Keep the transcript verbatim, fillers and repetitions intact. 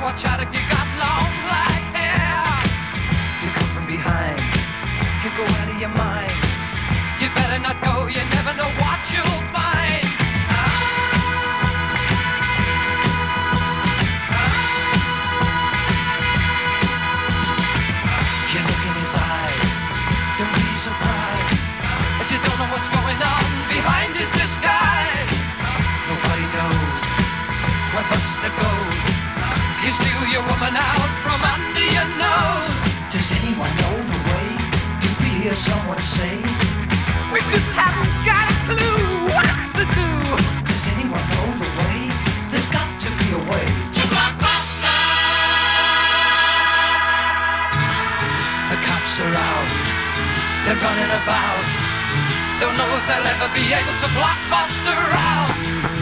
watch out if you got long black hair. You come from behind, you go out of your mind. You better not go, you never know what you'll find. You look in his eyes, don't be surprised if you don't know what's going on behind his disguise. Nobody knows where Buster goes. You steal your woman out from under your nose. Does anyone know the way? Did we hear someone say? We just haven't got a clue what to do. Does anyone know the way? There's got to be a way to Blockbuster. The cops are out, they're running about. Don't know if they'll ever be able to block Buster out.